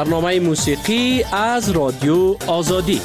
برنامه موسیقی از رادیو آزادی.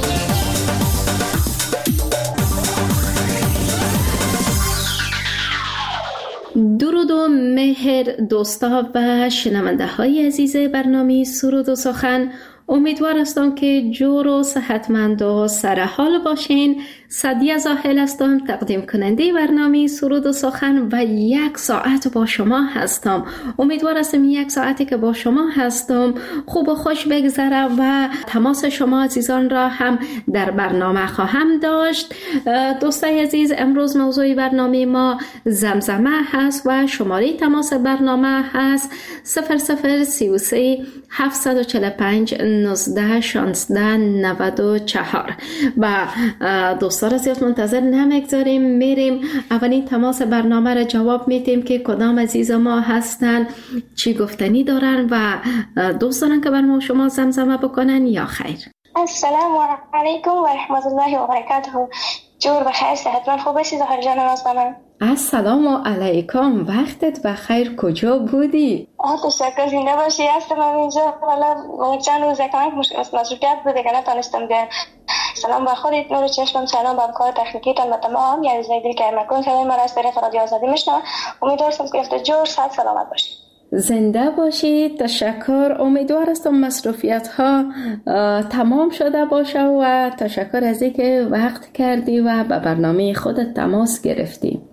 درود و مهر دوستا و شنونده های عزیز برنامه سرود و سخن، امیدوار هستم که جور و صحتمند و سرحال باشین. سعدیه زاهل هستم، تقدیم کننده برنامه سرود و سخن و 1 ساعت با شما هستم. امیدوار هستم 1 ساعتی که با شما هستم خوب و خوش بگذره و تماس شما عزیزان را هم در برنامه خواهم داشت. دوستای عزیز، امروز موضوع برنامه ما زمزمه هست و شماره تماس برنامه هست 0033 745 19 16 94 و دوستان را زیاد منتظر نمیگذاریم، میریم اولین تماس برنامه را جواب میدیم که کدام عزیز ما هستن، چی گفتنی دارن و دوست دارن که بر ما شما زمزمه بکنن یا خیر. السلام علیکم و رحمت الله و برکاته. جور بخیر، صحتمند خوب باشی زهر جان نازدانم. السلام علیکم، وقتت بخیر، کجا بودی؟ تشکر، زنده باشی. هستم اینجا، والا چند روز کمک مصروفیت بوده که نتونستم بیام. سلام به خودت، نور چشمم، سلام به کار تکنیکیتان و تمام یعنی زیدی که مکن صدای من از طریق رادیو آزادی میشنوم. امیدوارم که افت جور صحت سلامت باشی. زنده باشید، تشکر. امیدوار هستم مصروفیت ها تمام شده باشه و تشکر از اینکه وقت کردی و به برنامه خودت تماس گرفتی.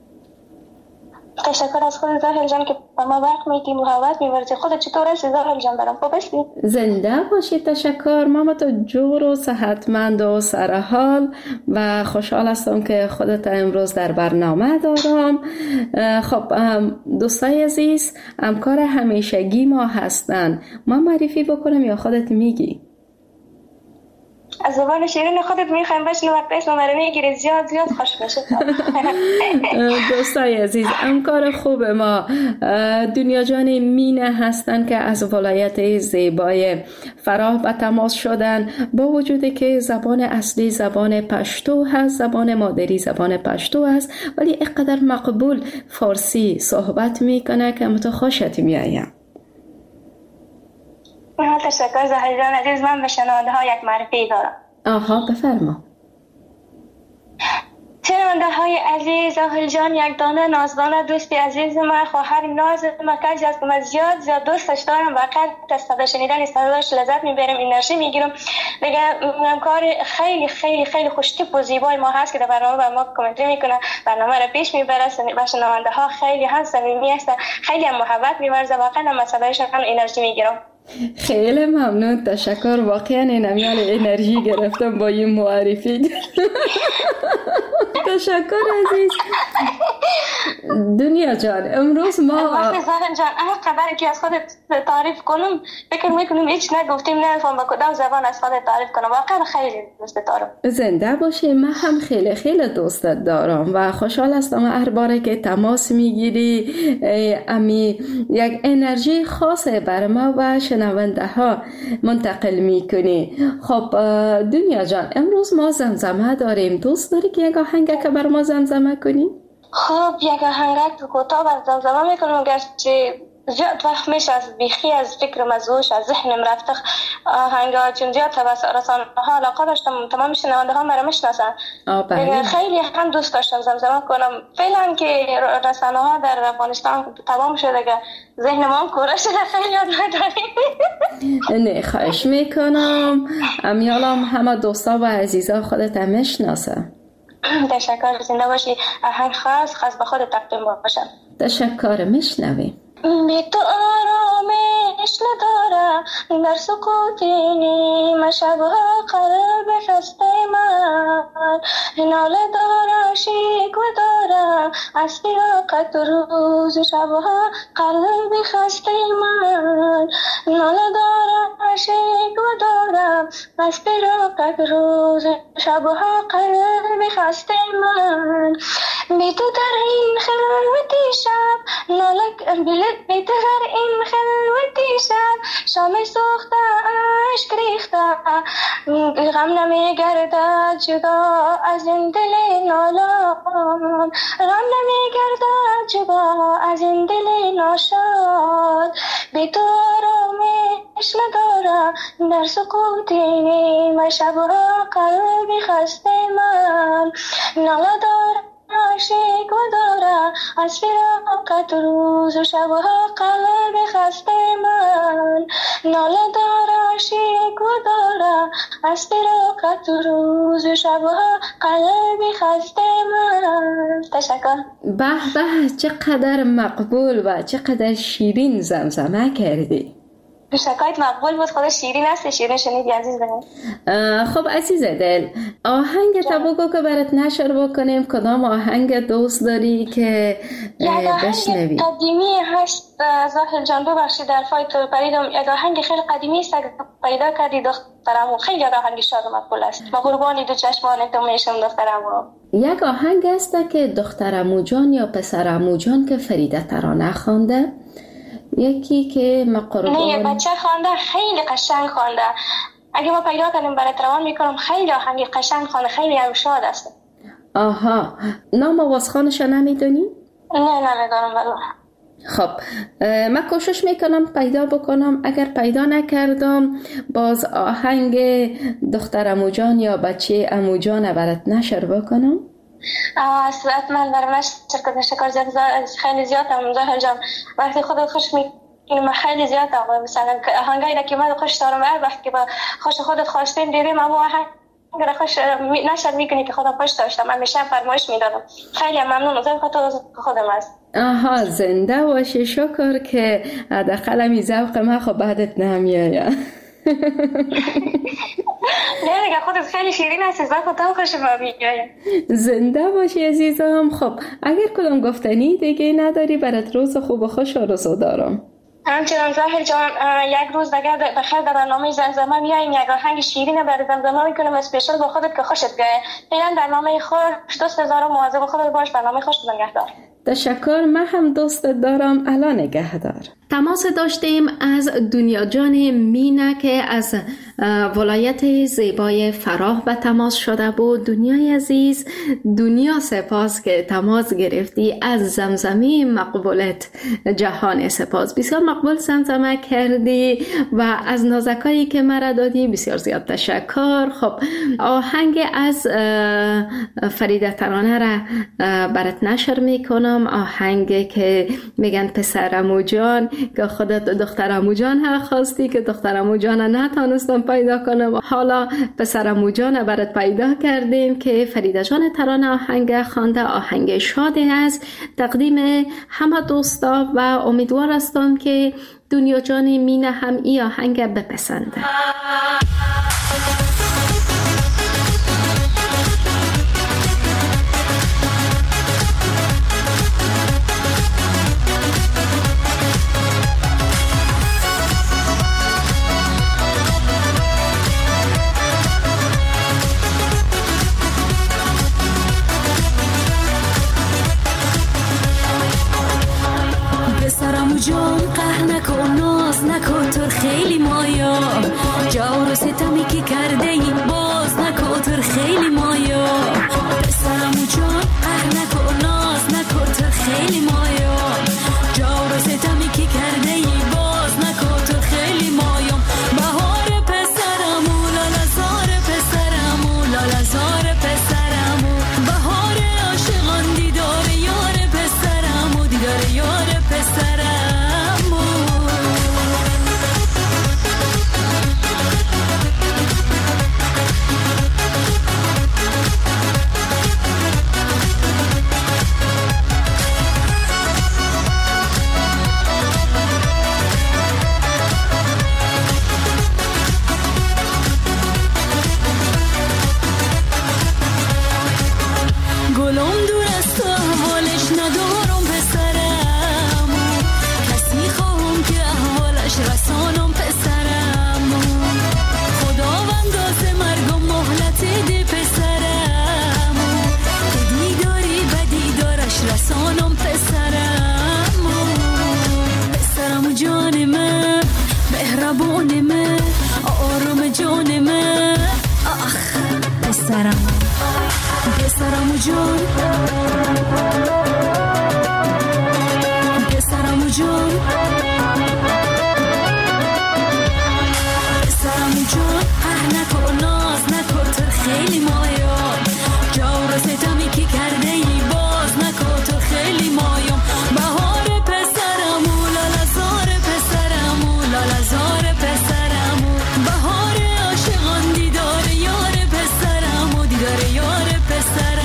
تشکر از خود زاهل جان که با ما وقت میدی، محبت می‌ورزی. خودت چطور هستی زاهل جان؟ برام خوب هستی؟ زنده باشی، تشکر. ما تو جور و صحتمند و سرحال و خوشحال هستم که خودت امروز در برنامه دارم. خب دوستای عزیز، همکار همیشگی ما هستن، ما معرفی بکنم یا خودت میگی؟ از زبان شیرین خودت میخوایم بشنو، وقت اسم رو میگیری زیاد خوش میشه. دوستای عزیز، همکار خوب ما دنیا جان مینه هستن که از ولایت زیبای فراه به تماس شدن، با وجودی که زبان اصلی زبان پشتو هست، زبان مادری زبان پشتو هست، ولی اینقدر مقبول فارسی صحبت میکنه که متو خوشت میایم. تشکر زهر جان عزیز. من به شنونده ها یک معرفی دارم. آها، بفرما. شنونده های عزیز، زهر جان یک دانه نازدانه دوستی عزیز من، خواهر ناز من، کسی است که من زیاد دوستش دارم و قد از صدا شنیدن صداش لذت میبرم، انرژی میگیرم. دیگه همکار خیلی خیلی خیلی خوشتیپ و زیبای ما هست که در برنامه با ما کامنتری میکنه، برنامه را پیش میبره و شنونده ها خیلی هم صمیمی هستن، خیلی هم محبت میورزه. واقعا من صدایش هم انرژی میگیرم. خیلی ممنون، تشکر. واقعا نمیال انرژی گرفتم با این معرفی. تشکر عزیز. دنیا جان، امروز ما وقتی زهر جان قدر که از خودت تعریف کنم فکر میکنم هیچ نگفتیم، نمیفهم با کدام زبان از خودت تعریف کنم. واقعا خیلی دوست دارم. زنده باشی. من هم خیلی خیلی دوستت دارم و خوشحال هستم هر باره که تماس میگیری امی یک انرژی خاصه بر ما و شنونده ها منتقل میکنی. خب دنیا جان، امروز ما زمزمه داریم. دوست داری که یک آهنگ که بر ما زمزمه کنی؟ خب یک آهنگ کوتاه بر زمزمه میکنم، گرچه زیاد وقت میشه از بیخی از فکرم از هوش از ذهنم رفته آهنگا، چون زیاد رسانه ها علاقه داشتم، تمام شنونده ها مرا میشناسن. خیلی هم دوست داشتم زمزمه کنم. فعلا که رسانه ها در افغانستان تمام شده که ذهن ما هم کوره شده، خیلی یاد نداریم. نه خواهش میکنم، امیالم همه دوستا و عزیزا خودت هم میشناسن. تشکر، زنده باشی. آهنگ خاص به خود تقدیم باشم. تشکر، میشنویم. بی تو آرامش ندارم در سکوت نیم شبها، قلب خسته من ناله دارم، شکوه دارم از فراقت روز شبها، قلب خسته من ناله دارم، شکوه دارم از فراقت روز شبها، قلب خسته من. بی تو در این خلوتی شب ناله بی تو در این خلوتی شب، شام سوخته عشق ریخته، غم نمی گردد جدا از این دل نالان، غم نمی گردد جدا از این دل ناشاد. بی تو آرامش ندارم در سکوت نیمه شبها قلبی خسته من ناله دارم عاشق و دارم از فراقت روز و شبها قلبی خسته من ناله دارم عاشق و دارم از فراقت روز و شبها قلبی خسته من. تشکر. به به، چقدر مقبول و چقدر شیرین زمزمه کردی. شکایت مقبول بود، خدا شیرین است. شیرین شنیدی عزیز دلم؟ خب عزیز دل، آهنگ تا بگو که برات نشر بکنیم. کدام آهنگ دوست داری که بشنوی؟ یک قدیمی هست زاهل جان، ببخشید در فایت پریدم. یک آهنگ خیلی قدیمی است پیدا کردی دخترمو، خیلی آهنگ شاد و مقبول است. با قربانی دو چشمان تو میشم دخترمو. یک آهنگ است که دخترمو جان یا پسرمو جان که فریده ترانه خوانده، یکی که مقربان نه بچه خوانده، خیلی قشنگ خوانده. اگه ما پیدا کنیم برات روان میکنم. خیلی آهنگ قشنگ خوانده، خیلی هم شاد است. آها، نام آوازخوانش نمیدونی؟ نه نمیدونم والله. خب من کوشش میکنم پیدا بکنم. اگر پیدا نکردم باز آهنگ دخترمو جان یا بچه امو جان برات نشر بکنم. من در نشر شکر زیاد خیلی زیاد هم زاهل جان. وقتی خود خوش میکنم خیلی زیاد هم مثلا آهنگایی که من خوش دارم هر وقت که با خوش خودت خواستین دیدیم اما آهنگ خوش نشر میکنی که خودم خوش داشتم. من میشم فرمایش میدادم. خیلی ممنون از خاطر خودم است. آها، زنده باشی. شکر که حداقل می ذوق من خب بعدت نمیاد. نه دیگه خودت خیلی شیرین هستی، خودم خوش میاد. زنده باشی عزیزم. خب اگر کدام گفتنی دیگه نداری برات روز خوب و خوش آرزو دارم. همچنان زاهل جان، یک روز دیگه بخیر در برنامه زمزمه میاییم. یک آهنگ شیرین برای زمزمه میکنم اسپیشال با خودت که خوشت بیاد. فعلا برنامه خوش، دوست دارم، مواظب خودت باش. برنامه خوش، نگهدار. تشکر. من هم دوستت دارم. الان نگهدار. تماس داشتیم از دنیا جان مینه که از ولایت زیبای فراه به تماس شده بود. دنیای عزیز، دنیا سپاس که تماس گرفتی. از زمزمه مقبولت جهان سپاس. بسیار مقبول زمزمه کردی و از نازکایی که مرا دادی بسیار زیاد تشکر. خب آهنگ از فریده ترانه را برات نشر میکنم. آهنگ که میگن پسرمو جان، که خودت دخترمو جان ها خواستی که دخترمو جان نتانستم پیدا کنم. حالا پسرمو جان برات پیدا کردیم که فریده جان ترانه آهنگ خوانده. آهنگ شاده است تقدیم همه دوستا و امیدوار هستم که دنیا جان مینه هم این آهنگ بپسنده. پسرمو جان قهر نکن، ناز نکن، تو خیلی مایا. جور و ستمی که کرده این باز نکن، تو خیلی مایا. پسرمو جان قهر نکن، ناز نکن، تو خیلی مایا. جور و ستمی که کرده این باز نکن، تو خیلی مایا. بهار پسرمو، لالزار پسرمو، لالزار پسرمو. بهار عاشقان، دیدار یار پسرمو، دیدار یار پسرمو. گلم دور از تو احوالش ندارم پسرمو. کسی خواهم که احوالش رسانم پسرمو. خداوند از مرگم مهلت ده پسرمو. تو دیداری به دیدارش رسانم پسرمو. پسرمو جان من، مهربان من، آرام جان من. آخ پسرمو، پسرمو جان، پسرمو جان. خیلی مایا جور و ستمی که کرده ای باز نکن تو خیلی مایا بهار پسرمو لالا زار پسرمو لالا زار پسرمو بهار عاشقان دیدار یار پسرمو دیدار یار پسرمو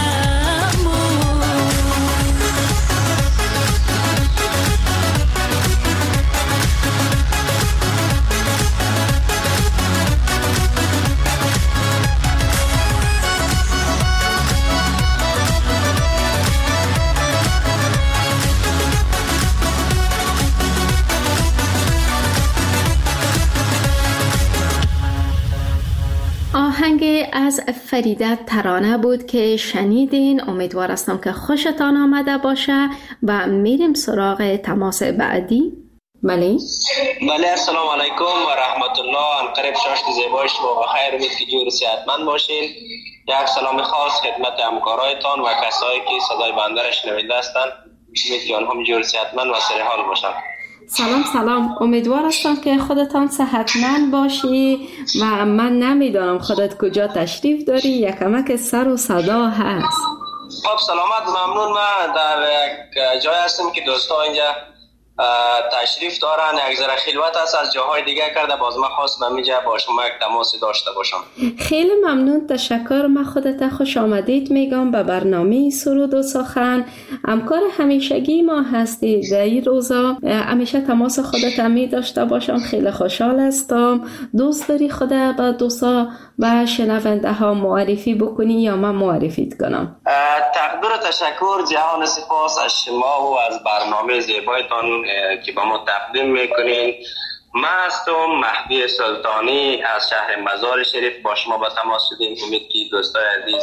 آهنگ از فریده ترانه بود که شنیدین. امیدوار هستم که خوشتان آمده باشه و میریم سراغ تماس بعدی. بله السلام علیکم و رحمت الله. انقریب شاشت زیبای شما بخیر، امید که جور صحتمند باشین. یک سلام خاص خدمت همکارایتان و کسایی که صدای بنده را شنونده هستند، امید که آنها هم جور صحتمند و سر حال باشند. سلام. امیدوار هستم که خودتان صحتمند باشی و من نمیدانم خودت کجا تشریف داری، یکمک سر و صدا هست. خب سلامت، ممنون. من در یک جای هستم که دوستا اینجا تشریف دارن، یک ذره خلوت است از جاهای دیگه کرده، باز من خواستم اینجا با شما یک تماس داشته باشم. خیلی ممنون، تشکر. من خودت خوش آمدید میگم به برنامه سرود و سخن. همکار همیشگی ما هستی در این روزا، همیشه تماس خودت می داشته باشم. خیلی خوشحال هستم. دوست داری خودت با دوستا و شنونده ها معرفی بکنی یا من معرفیت کنم؟ تقدیر و تشکر، جهان سپاس از شما و از برنامه زیبایتان که با ما تقدیم میکنین. من هستم مهدی سلطانی از شهر مزار شریف، با شما با تماس شدیم. امید که دوستای عزیز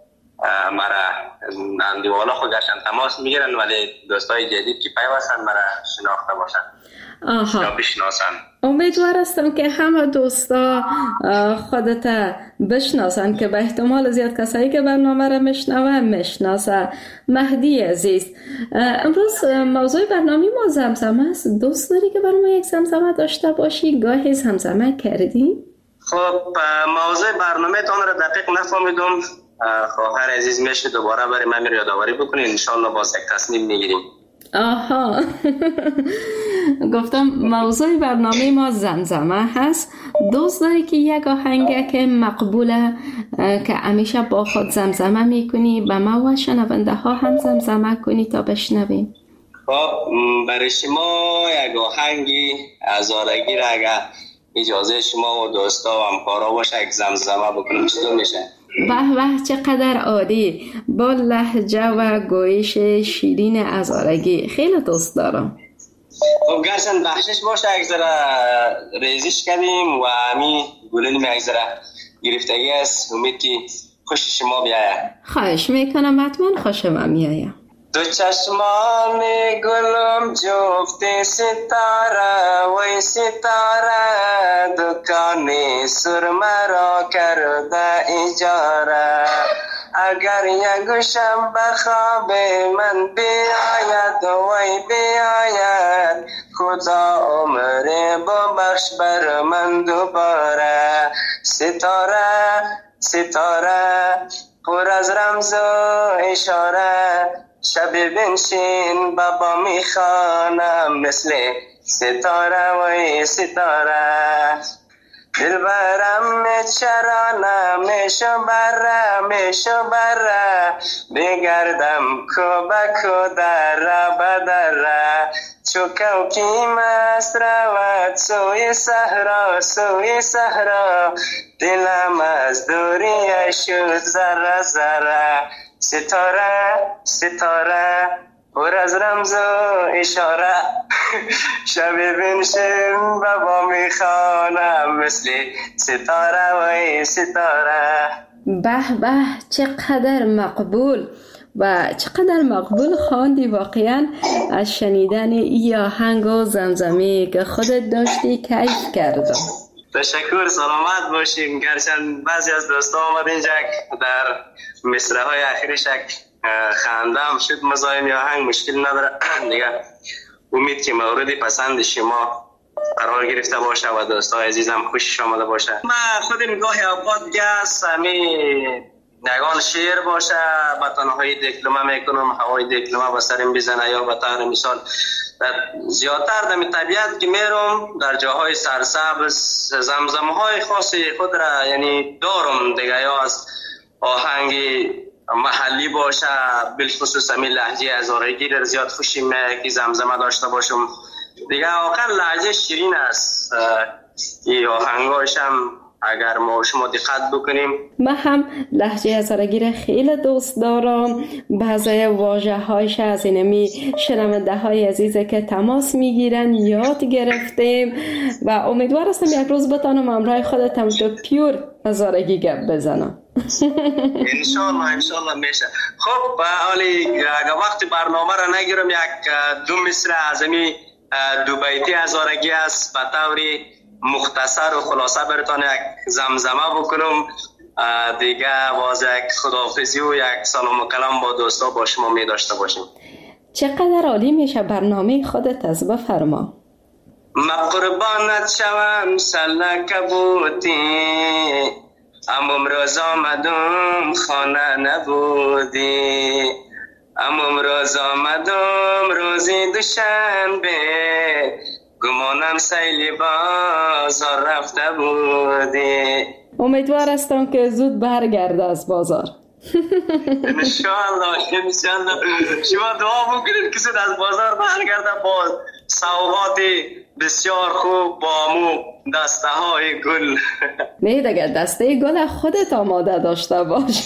مرا اندیوالا خود گشتن تماس میگیرن، ولی دوستای جدید که پیوستن مرا شناخته باشن یا بشناسن. امیدوار هستم که همه دوستا خودت بشناسن که به احتمال زیاد کسایی که برنامه را میشناسن. مهدی عزیز، امروز موضوع برنامه ما زمزمه است. دوست داری که برای ما یک زمزمه داشته باشی؟ گاهی زمزمه کردی؟ خب موضوع برنامه تان را دقیق نفهمیدم. خواهر عزیز میشه دوباره برای من یادآوری بکنین، انشالله باز یک تصمیم میگیریم. آها گفتم موضوع برنامه ما زمزمه هست. دوست داری که یک آهنگ که مقبوله که همیشه با خود زمزمه میکنی به ما و شنونده ها هم زمزمه کنی تا بشنویم؟ خب برای شما یک آهنگی هزارگی را اگر اجازه شما و دوستا و همکارا باشه یک زمزمه بکنیم چطور میشه؟ به چقدر عالی، با لهجه و گویش شیرین هزارگی. خیلی دوست دارم. خب گرچند بخشش باشه یک ذره ریزش کردیم و همین گلیم یک ذره گرفتگی است. امید که خوش شما بیاید. خواهش میکنم، حتما خوش من میاید. دو چشمان گلم جفت ستاره وی ستاره، دکان سرمه را کرده اجاره. اگر یک گوشم به خواب من بیاید وی بیاید، خدا عمر ببخش بر من دوباره. ستاره ستاره پر از رمز و اشاره، شب بنشین بابا میخوانم مثل ستاره وی ستاره. دلبرم چرانه میشو بره، بگردم کو به کو دره بدره. چو کوکی مست رود سوی صحرا، دلم از دوری شد ذره ذره. ستاره پر از رمز و اشاره، شب بنشین بابا میخوانم مثل ستاره وی ستاره. به چقدر مقبول و چقدر مقبول خواندی. واقعا از شنیدن این آهنگ و زمزمه که خودت داشتی کیف کردم. تشکر، سلامت باشیم. گرچند بعضی از دوستا آمد اینجا در مصرع های اخیرش خندم شد، مزاحم یا آهنگ مشکل نداره دیگه. امید که مورد پسند شما قرار گرفته باشه و دوستای عزیزم خوشش آمده باشه. من خودم گاهی اوقات گس نگان شعر باشه به تنهایی دکلمه میکنم، هوای دکلمه به سرم بزنه، یا به طور مثال زیادتر در طبیعت که میرم در جاهای سرسبز زمزمه های خاص خود را یعنی دارم دیگه، یا از آهنگ محلی باشه بالخصوص همین لهجه هزارگی را زیاد خوشی میاد که زمزمه داشته باشم دیگه. واقعا لهجه شیرین است، این آهنگاش هم اگر ما شما دقت بکنیم. من هم لهجه هزارگی را خیلی دوست دارم. بعضی واژه هایش از اینمی شنونده های عزیزه که تماس میگیرن یاد گرفتیم و امیدوار هستم یک روز بتانم همراه خودتم تو پیور هزارگی گپ بزنم. انشالله میشه. خب حالی اگر وقت برنامه را نگیرم، یک دو مصرع از امی دو بیتی هزارگی است به طوری مختصر و خلاصه براتون یک زمزمه بکنم دیگه، باز یک خداحافظی و یک سلام و کلام با دوستا با شما می داشته باشیم. چقدر عالی میشه برنامه خودت، از بفرما. ما قربانت شوم سلک بودی، اما امروز آمدم خانه نبودی، اما امروز آمدم روزی دوشنبه، گمانم سیلی بازار رفته بودی. امیدوار هستم که زود برگرده از بازار. انشالله شما دعا بکنید که زود از بازار برگرده با سوغات بسیار خوب، با مو دسته های گل. نه دیگه دسته گل خودت آماده داشته باش.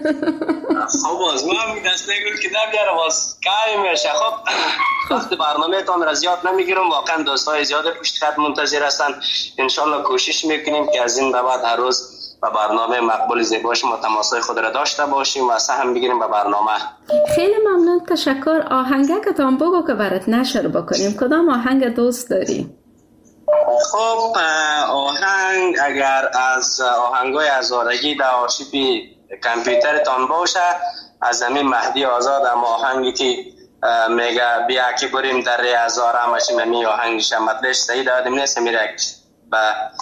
خب باز من دسته گل که نمیاره باز کاری میشه. خب وقت برنامه تان را زیاد نمیگیرم، واقعا دوستای زیاد پشت خط منتظر هستن. انشالله کوشش میکنیم که از این به بعد هر روز با برنامه مقبول زیبا شما تماسای خود را داشته باشیم و سهم بگیریم به برنامه. خیلی ممنون، تشکر. آهنگکتان بگو که برات نشر بکنیم. کدام آهنگ دوست داری؟ خب آهنگ اگر از آهنگای هزارگی در آرشیو کامپیوترتان باشه، از همین مهدی آزاد هم آهنگی که میگه بیا که بریم در هزار همشیم، همین آهنگش هم مطلش صحیح دادیم نیست، میره به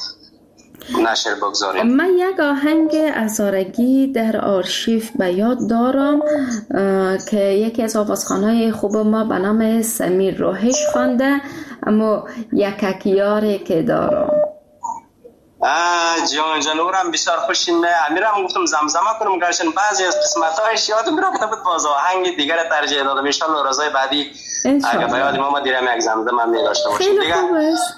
نشر بگذاریم. من یک آهنگ هزارگی در آرشیو به یاد دارم که یکی از آوازخوانای خوب ما به نام سمیر روحش خوانده، اما یککیاری که دارم. جانورم بسیار خوشیم. امیرم گفتم زمزمه کنم گرشن بعضی از قسمت‌هایش یادم رفته بود، باز آهنگ دیگر ترجیح دادم. ان شاء الله روزهای بعدی اگه به یاد ما دیرم یک زمزمه می داشته باشیم. خیلی خوب است.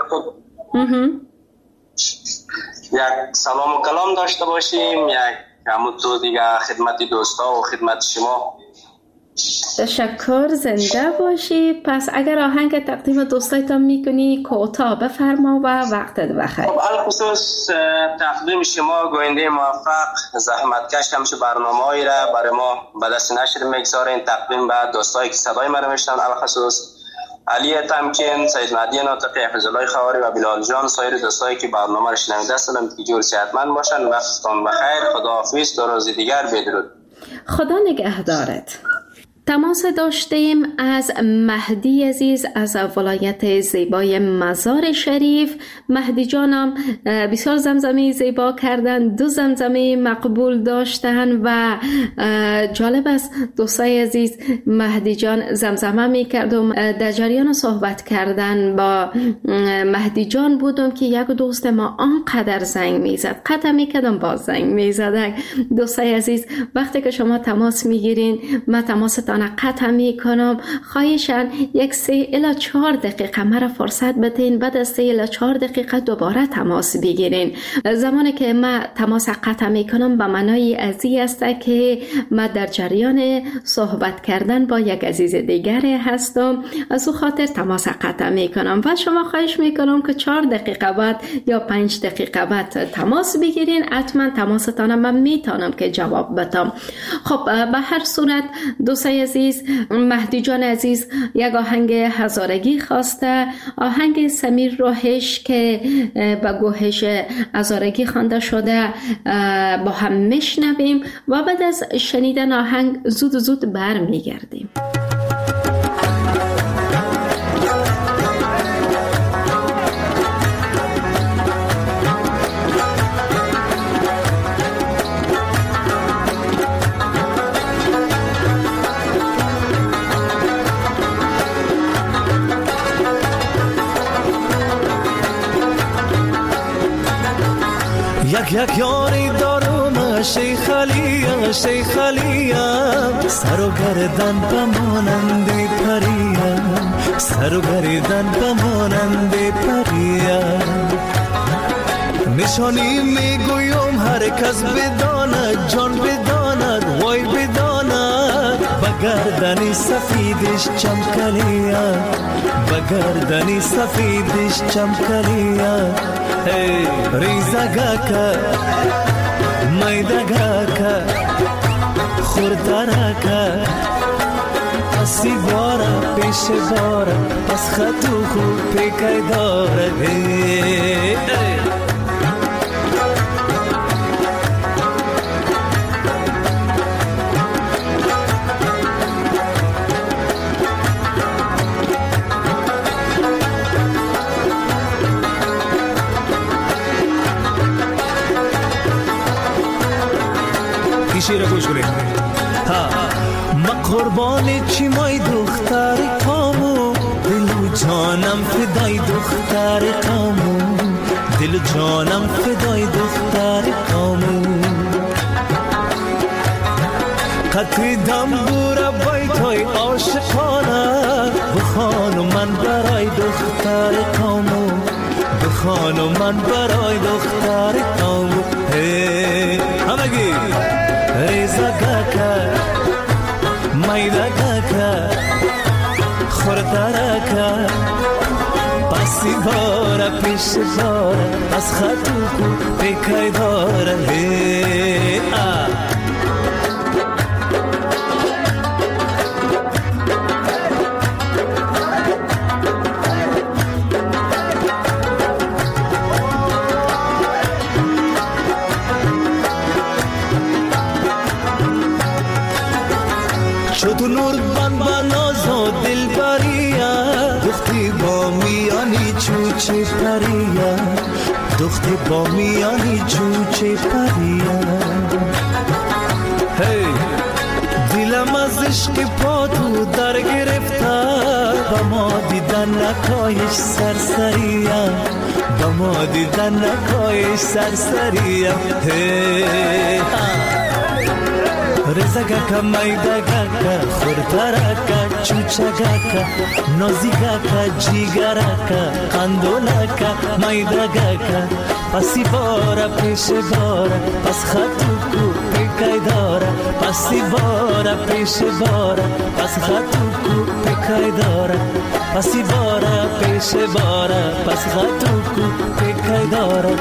یک سلام و کلام داشته باشیم، یک همون تو دیگه خدمت دوستا و خدمت شما. تشکر، زنده باشی. پس اگر آهنگ تقدیم دوستایتان میکنی کوتاه بفرما و وقتت بخیر. خب الخصوص تقدیم شما گوینده موفق زحمتکش همیشه برنامه‌ای را برای ما به دست نشر میگذارین، تقدیم به دوستایی که صدای ما رو میشنون، الخصوص علی تمکین، سید مهدی ناطقی، حفظ الله خواری و بلال جان، سایر دوستایی که برنامه رو شنونده هستند که جور صحتمند باشن. وقتتون بخیر. خداحافظ. تا روز دیگر بدرود. خدا نگهدارت. تماس داشتیم از مهدی عزیز از ولایت زیبای مزار شریف. مهدی جانم بسیار زمزمه زیبا کردن، 2 زمزمه مقبول داشتن و جالب است دوستای عزیز، مهدی جان زمزمه می کردم. در جریان صحبت کردن با مهدی جان بودم که یک دوست ما آنقدر زنگ می زد، قطع می کردم باز زنگ می زد. دوستای عزیز وقتی که شما تماس می گیرین من تماستان قطع می کنم، خواهشاً 3 الی 4 دقیقه مرا فرصت بدین، بعد از 3 الی 4 دقیقه دوباره تماس بگیرین. زمانی که من تماس قطع می کنم به معنای ازی است که من در جریان صحبت کردن با یک عزیز دیگر هستم، از او خاطر تماس قطع می کنم و شما خواهش می کنم که 4 دقیقه بعد یا 5 دقیقه بعد تماس بگیرین. حتما تماستان من میتونم که جواب بدم. خب به هر صورت دوستای عزیز، مهدی جان عزیز یک آهنگ هزارگی خواسته، آهنگ سمیر روحش که با گوهش هزارگی خوانده شده با هم میشنویم و بعد از شنیدن آهنگ زود برمیگردیم. یک یاری دارم شیخ علیم شیخ علیم سر و گردن بمانند پریم سر و گردن بمانند پریم نشانی میگویم هر کس بداند جان بداند وای بداند بگردنی سفیدش چمکلیم بگردنی سفیدش چمکلیم ریزگاکا میدگاکا خوردرکا پسی بارا پیش بارا پس خطو خوب پیکای داره شیر گوش کنید. ما قربان چی مای دختر کامو دل جانم فدای دختر کامو دل جانم فدای دختر کامو قطری دم بورا بیتای عاشقانه بخوانو من برای دختر کامو بخوانو من برای دختر کامو همگی ریزگاکا میدگاکا خوردرکا پسی بارا پیش بارا از خطو کو پیکای داره تو نور بان بانازو دل بریا دختی با میانی چوچه پریا دختی با میانی چوچه پریا هی دلم از عشق پا تو در گرفته با ما دیدن نکایش سرسریا با ما دیدن نکایش سرسریا هی رزگاکا میدگاکا خوردرکا چوچگاکا نازیگاکا جیگرکا قندولاکا میدگاکا پسی بارا پیش بارا پس خطو کو پیکای دارا پسی بارا پیش بارا پس خطو کو پیکای دارا پسی بارا پیش بارا پس خطو کو پیکای دارا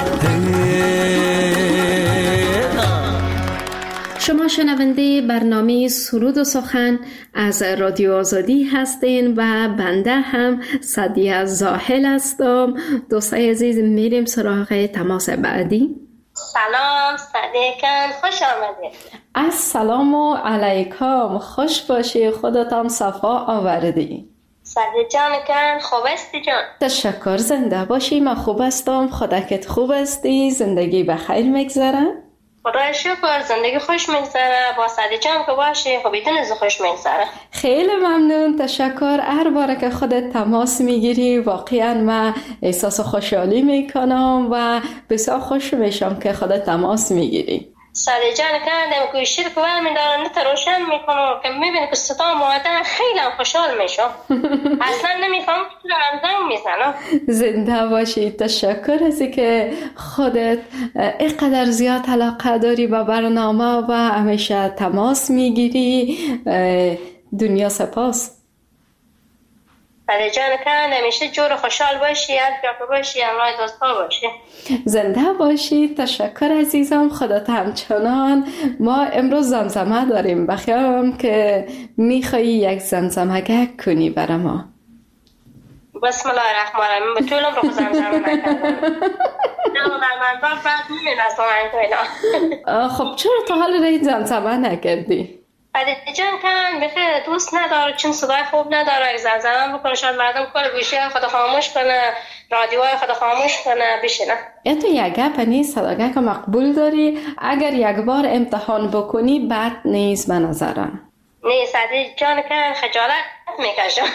شما شنونده برنامه سرود و سخن از رادیو آزادی هستین و بنده هم سعدیه زاهل هستم. دوستای عزیز میریم سراغ تماس بعدی. سلام صدیقان، خوش آمدید. السلام علیکم، خوش باشی، خودتان صفا آوردی. سعدیه جان کن، خوب هستی جان؟ تشکر، زنده باشی. من خوب هستم، خودت خوب هستی؟ زندگی بخیر میگذره؟ خدای شکر، زندگی خوش میگذره. با سعدیه جان که باشی خب بدون از خوش میگذره. خیلی ممنون، تشکر. هر بار که خودت تماس میگیری واقعا من احساس خوشحالی میکنم و بسیار خوش میشم که خودت تماس میگیری. سعدیه جان کردم که شیر که برمی دارم نت روشن میکنم که میبینی که صدا مادر خیلی خوشحال میشم. اصلا نمیفهم که رمزم میزنم. زنده باشی، تشکر از که خودت اینقدر زیاد علاقه داری به برنامه و همیشه تماس میگیری. دنیا سپاس. سعدیه جان کن همیشه جور خوشحال باشی، از جا باشی، همراه دوستا باشی. زنده باشی، تشکر عزیزم. خودت همچنان. ما امروز زمزمه داریم، بخیرم که میخوایی یک زمزمه کنی برای ما. بسم الله الرحمن الرحیم. به طولم رو زمزمه نکردم. نه من بعد می‌نازم. خب چرا تا حال رای زمزمه نکردی؟ سعدیه جان کن بخیر دوست نداره، چون صدای خوب نداره. اگه زمزمه بکنه شاید مردم کل گوشی خود خاموش کنه، رادیوهای خود خاموش کنه بشینه. تو یک گپ نیست، صداگه که مقبول داری. اگر یک بار امتحان بکنی بد نیست به نظرم. نه سعدیه جان کن خجالت میکشم.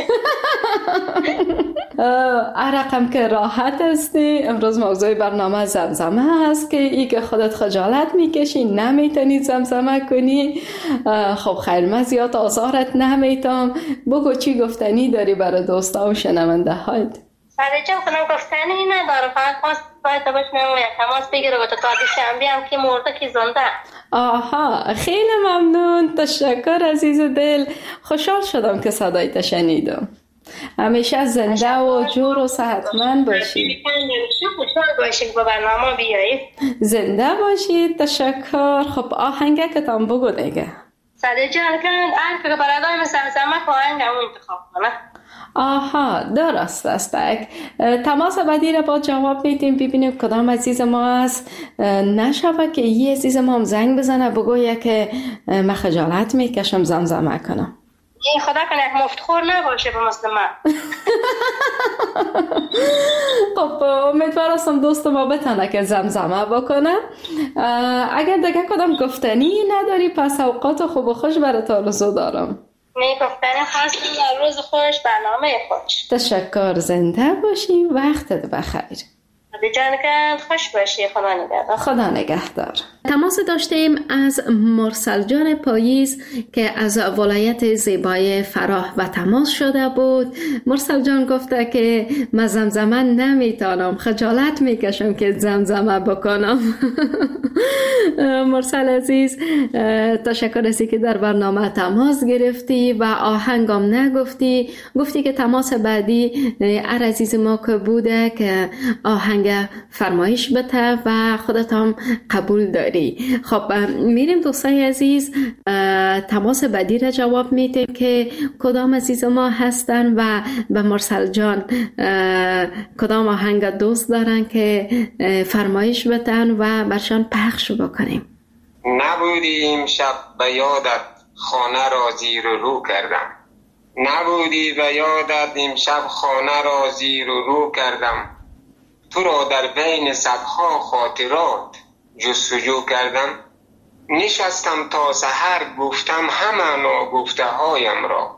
رقم که راحت هستی. امروز موضوع برنامه زمزمه هست که ای که خودت خجالت میکشی نمیتونی زمزمه کنی. خب خیر، من زیاد آزارت نمیتم. بگو چی گفتنی داری برای دوستا و شنونده هایت؟ ساده کنم گفتنی ندارم، فقط خواست باید باشم یک تماس بگیره و تا شنبه هم که مرده که زنده. آها، خیلی ممنون، تشکر عزیز دل. خوشحال شدم که صدایت شنیدم. همیشه زنده و جور و صحتمند باشی. خوشحال باشی با برنامه بیایی. زنده باشی، تشکر. خب آهنگکتان بگو دیگه. ساده جان هر که برادای مثل زمزمه آهنگ همون انتخاب کنه. آها، درست است. تماس بعدی را با جواب میدیم، ببینیم کدام عزیز ما است. نشوه که یه عزیز ما هم زنگ بزنه بگویه که من خجالت میکشم زمزمه کنم. این خدا کنه یک مفتخور نباشه به مثل من. خب امیدوارم دوست ما بتونه که زمزمه بکنه. اگر دیگه کدام گفتنی نداری پس اوقات خوب و خوش برات آرزو دارم. گفتنی خواستم در روز خوش، برنامه خوش. تشکر، زنده باشی، وقتت بخیر. جان که خوش باشی. خدا نگهدار. خدا نگهدار. تماس داشتیم از مرسل جان پاییز که از ولایت زیبای فراه و تماس شده بود. مرسل جان گفته که من زمزمه نمیتونم، خجالت میکشم که زمزمه بکنم. مرسل عزیز، تشکر از که در برنامه تماس گرفتی و آهنگم نگفتی. گفتی که تماس بعدی هر عزیز ما که بوده که آهنگ فرمایش بده و خودت هم قبول داری. خب میریم دوستای عزیز، تماس بعدی را جواب میدیم که کدام عزیز ما هستن و به مرسل جان کدام آهنگ دوست دارن که فرمایش بدن و برشان پخش بکنیم. نبودی امشب به یادت خانه را زیر و رو کردم، نبودی به یادت امشب خانه را زیر و رو کردم، تو را در بین صدها خاطرات جستجو کردم، نشستم تا سحر گفتم همه ناگفته هایم را،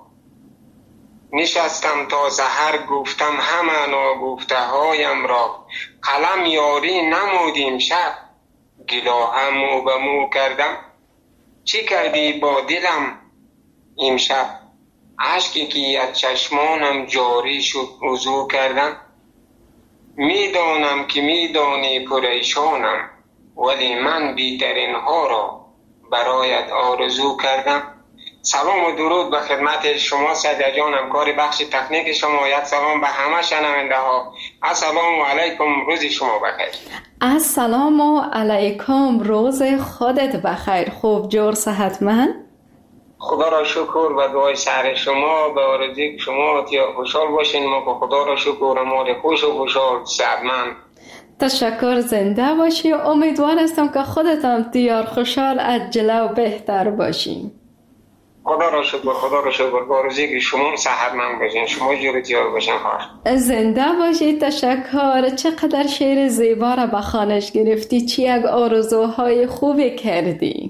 نشستم تا سحر گفتم همه ناگفته هایم را، قلم یاری نمودیم شب گلاهم مو به مو کردم، چی کردی با دلم امشب اشکی که از چشمانم جاری شد وضو کردم، میدانم که میدانی پریشانم ولی من بیترین ها را برایت آرزو کردم. سلام و درود به خدمت شما سعید جان، همکار بخش تکنیک شما. یک سلام به همه شنونده ها. السلام علیکم، روز شما بخیر. السلام علیکم، روز خودت بخیر. خوب جور صحتمند؟ خدا را شکر و دعای سر شما به آرزوی شما که خوشحال باشین. ما که خدا را شکر مال خوش و خوشحال صحتمند. تشکر، زنده باشی. امیدوار هستم که خودت هم دیار خوشحال عجله و بهتر باشی. خدا را شکر، خدا را شکر. با آرزوی که شما صحتمند باشین، شما جور دیار باشین. خواهش زنده باشی. تشکر. چقدر شعر زیبا را به خوانش گرفتی، چی یک آرزوهای خوبی کردی.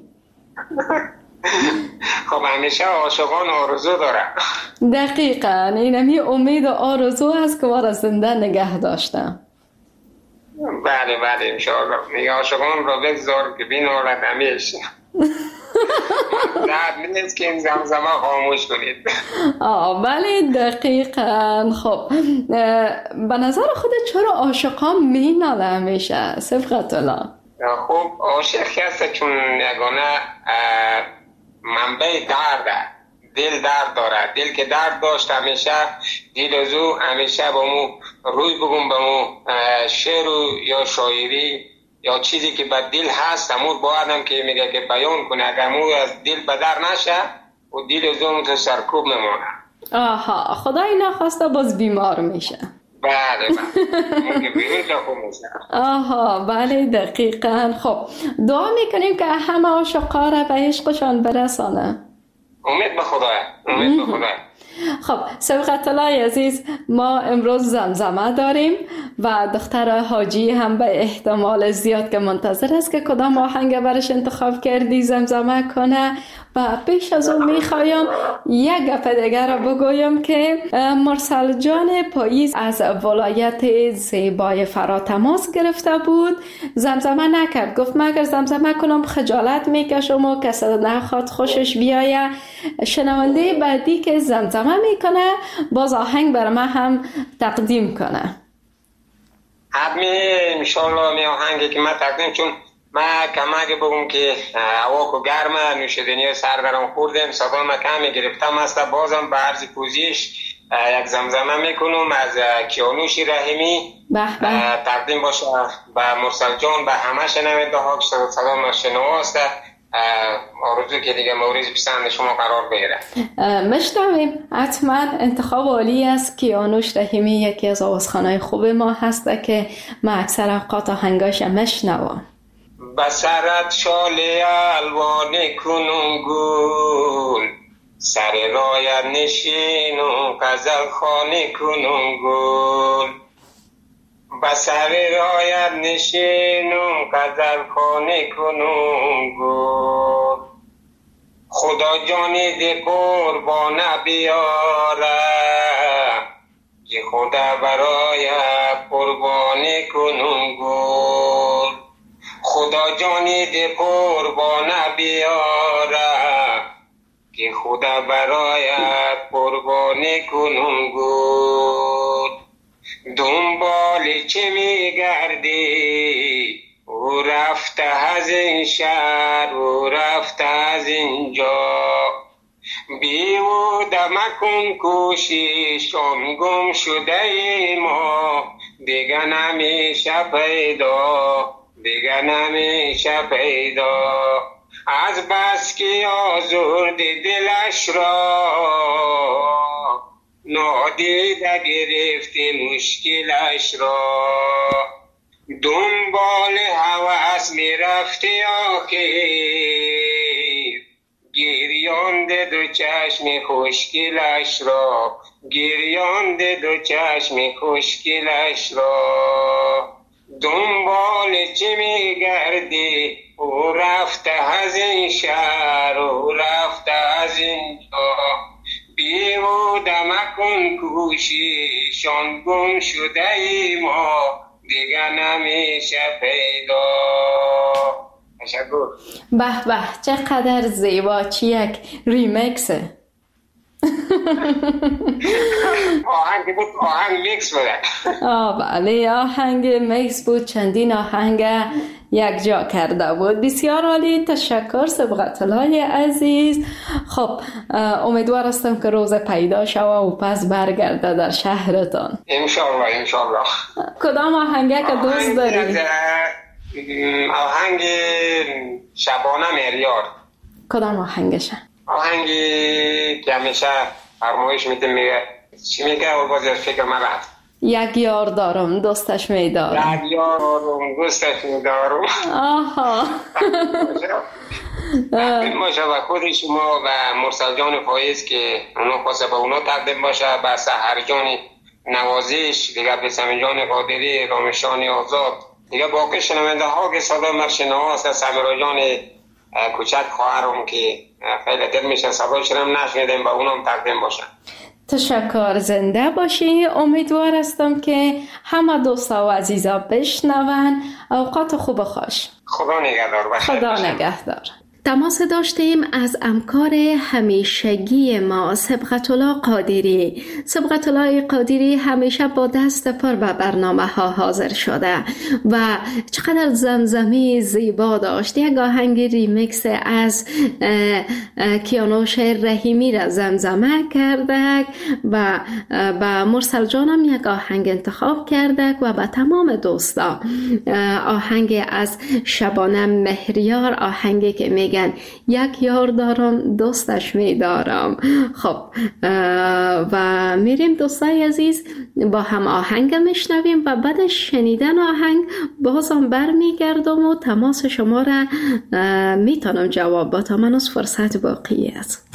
خب همیشه عاشقان آرزو داره. دقیقاً اینمی امید و آرزو هست که ما را زنده نگه داشتم. بله بله انشاءالله. میگه عاشقان را بگذار که بینالد همیشه. درد نیست که این زمزمه خاموش کنید. بله دقیقاً. خب به نظر خودت چرا عاشقان میناله همیشه؟ صفقت الله. خب عاشق هست چون یگانه منبع درده، دل درد داره. دل که درد داشت همیشه دل از او همیشه با مو روی بگم با مو شعر یا شاعری یا چیزی که به دل هست همون باید هم که میگه که بیان کنه. اگر مو از دل بدر نشه و دل از اون تو سرکوب نمونه. آها، خدای نخواسته باز بیمار میشه. بله آها بله دقیقاً. خب دعا میکنیم که همه عاشقا را به عشقشان برسانه. امید به خدا، امید به خدا. خب سبقت الله عزیز، ما امروز زمزمه داریم و دختر حاجی هم به احتمال زیاد که منتظر است که کدام آهنگ برش انتخاب کردی زمزمه کنه. و پیش از اون میخوایم یک گپ دیگر را بگویم که مرسل جان پاییز از ولایت زیبای فرا تماس گرفته بود. زمزمه نکرد، گفت من اگر زمزمه کنم خجالت میکشم و کسی نخواد خوشش بیایه. شنونده بعدی که زمزمه میکنه باز آهنگ بر من هم تقدیم کنه. حتمی انشالله می آهنگی که من تقدیم، چون من کمک بگم که هوا کو گرمه، نوشیدنی سر درم خوردم، صدا ما کمی گرفتم است. بازم به عرض پوزیش یک زمزمه میکنم از کیانوش رحیمی تقدیم باشه به مرسل جان، به همه شنونده ها که صدا ما شنواست. آرزو که دیگه مورد پسند شما قرار بگیره. مشتویم. حتما انتخاب عالی است. کیانوش رحیمی یکی از آوازخوانای خوب ما هست که ما اکثر اوقات آهنگاش مشنوم. بسرت شاله الوان کنون گل، سر رایت نشین و غزل خانه کنون گل. بسر رایت نشین و غزل خانه کنون گل. خدا جانی ده قربان بیاره، که خدا برای قربان کنون گل. خدا جانی ده قربان بیاره، که خدا برای قربان کنون گل. دنبال چه میگردی؟ او رفته از این شهر، او رفته از اینجا. بیهوده مکن کوشش، آن گم شده ای ما دیگه نمیشه پیدا، دیگه نمیشه پیدا. از بس که آزرد دلش را، نادیده گرفتی مشکلش را. دنبال هوس میرفتی آخر، گریانده دو چشم خوشگلش را، گریانده دو چشم خوشگلش را. دنبال چی میگردی؟ او رفته از این شهر، او رفته از اینجا. بیهوده مکن کوشش، آن گم شده ای ما دیگه نمیشه پیدا. تشکر. به به، چقدر زیبا، چی یک ریمیکسه. آهنگ بود، آهنگ میکس بود. بله، آهنگ میکس بود، چندین آهنگ یک جا کرده بود. بسیار عالی، تشکر سبقت الله عزیز. خب امیدوار هستم که روز پیدا شوه و پس برگرده در شهرتان. انشالله انشالله. کدام آهنگه که دوست داری؟ آهنگ شبانه مهریار. کدام آهنگشه؟ آهنگی که همیشه فرمایش میده، میگه چی میگه؟ اول باز فکر من رفت. یک یار دارم دوستش میدارم. یک یار دارم دوستش میدارم. آها. تقدیم باشه و خود شما و مرسل جان پاییز که اونا خواسته با اونا تقدیم باشه، به سحر جان نوازش دیگه، به سمی جان قادری، رامشان آزاد دیگه، باقی شنونده ها که صدا مرشنه هست، سمیرا جان کوچک خواهرم که خیلی دل میشه صدایش هم نشنیدیم، با اونم تقدیم باشن. تشکر، زنده باشی. امیدوار هستم که همه دوستا و عزیزا بشنون. اوقات خوب خوش. خدا نگهدار. خدا نگهدار. تماس داشتیم از همکار همیشگی ما سبقت الله قادری. سبقت الله قادری همیشه با دست پر به برنامه ها حاضر شده و چقدر زمزمی زیبا داشت. یک آهنگ ریمیکس از کیانوش رحیمی را زمزمه کرده و با مرسل جانم یک آهنگ انتخاب کرده و به تمام دوستا آهنگ از شبانه مهریار، آهنگی که میگن یک یار دارم دوستش میدارم. خب و میریم دوستای عزیز با هم آهنگ میشنویم و بعد شنیدن آهنگ بازم برمیگردم و تماس شما را میتونم جواب با تا منوز فرصت باقی است.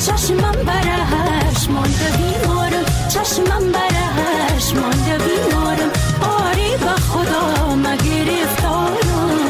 چشمم برهش مانده بیمارم، چشمم برهش مانده بیمارم، آری به خدا مگرفتارم.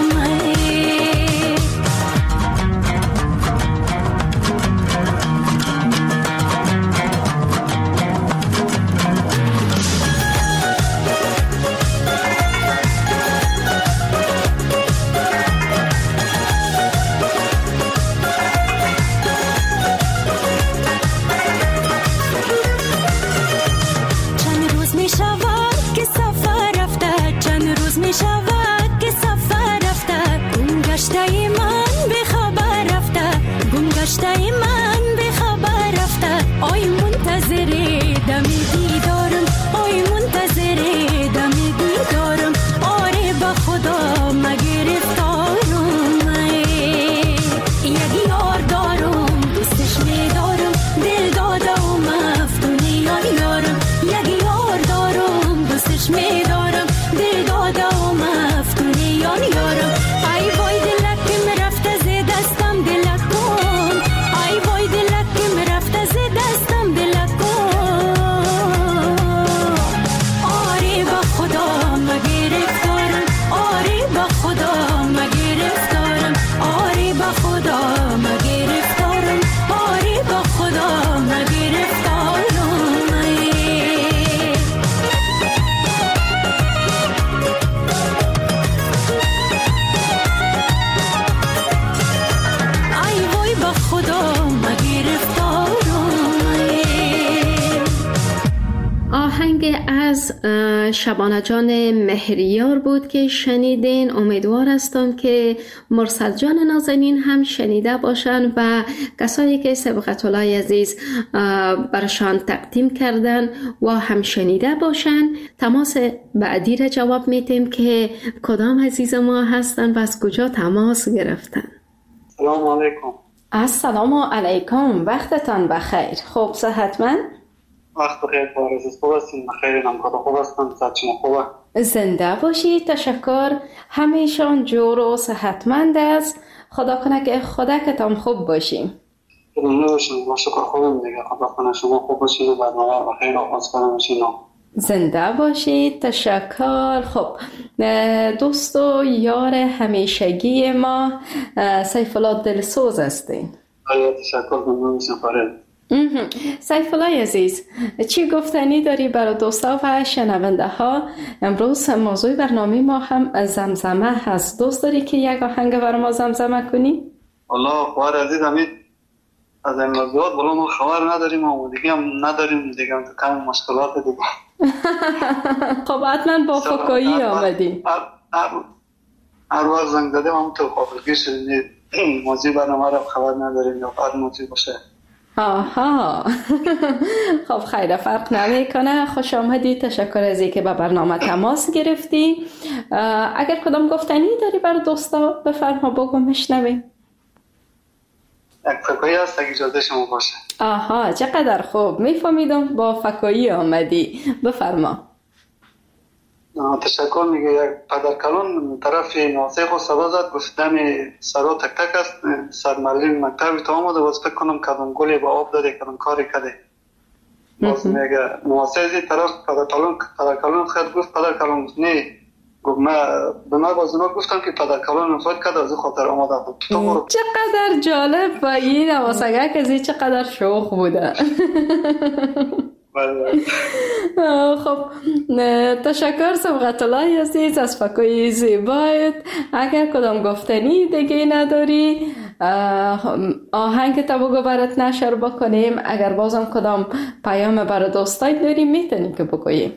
شبانه جان مهریار بود که شنیدین. امیدوار هستم که مرسل جان نازنین هم شنیده باشن و کسایی که سبقت الله عزیز برشان تقدیم کردن و هم شنیده باشن. تماس بعدی را جواب میتیم که کدام عزیز ما هستن و از کجا تماس گرفتن. سلام علیکم. السلام علیکم، وقتتان بخیر. خوب صحتمند؟ وقت بخیر بارز خوب هستیم. بخیر نمکات خوب هستم. صحت شما خوبه؟ زنده باشید. تشکر. همیشان جور و صحتمند است. خدا کنه که خودکتان خوب باشیم. ممنون باشیم. با شکر خوبم دیگه. خدا کنه شما خوب باشید و برنامه بخیر آغاز کنم باشید. زنده باشید. تشکر. خب دوست و یار همیشگی ما سیف الله دلسوز هستین. تشکر. ممنون میشم. سیف الله عزیز، چی گفتنی داری برای دوستا و شنونده ها؟ امروز موضوع برنامه ما هم زمزمه هست. دوست داری که یک آهنگ برای ما زمزمه کنی؟ والله خوار عزیز امید از این موضوعات بلا ما خبر نداریم و دیگه هم نداریم دیگه هم کم مشکلات دیگه. خب حتما با فکایی آمدیم. هر وقت زنگ دادیم هم تو قابلگی شدیم موضوع برنامه را خبر نداریم یا بعد موضوع باشه. آها. خب خیلی فرق نمیکنه. خوش آمدی. تشکر از اینکه به برنامه تماس گرفتی. اگر کدام گفتنی داری برای دوستا بفرما بگو میشنویم. یک فکایی هست اگه اجازه شما باشه. آها چقدر خوب. میفهمیدم با فکایی آمدی. بفرما. تشکر. میگه یک پدرکلان طرف ناسه خود صدا زد گفتم سرا تک تک است سرمالین مکتبی تا آمده باز فکر کنم کدام گلی با آب داده کدام کاری کده. باز میگه ناسه زی طرف پدرکلان خود گفت پدرکلان نه گفت به من باز اونا گفتم که پدرکلان فوت کرده از خاطر آمده بود. چقدر جالب و این نواسگه کزی چقدر شوخ بوده. خب تشکر سبقت الله عزیز از فکای زیبایت. اگر کدام گفتنی دیگه نداری آهنگ تا بگو برات نشر بکنیم. اگر بازم کدام پیام برای دوستای داری میتونی که بگوییم.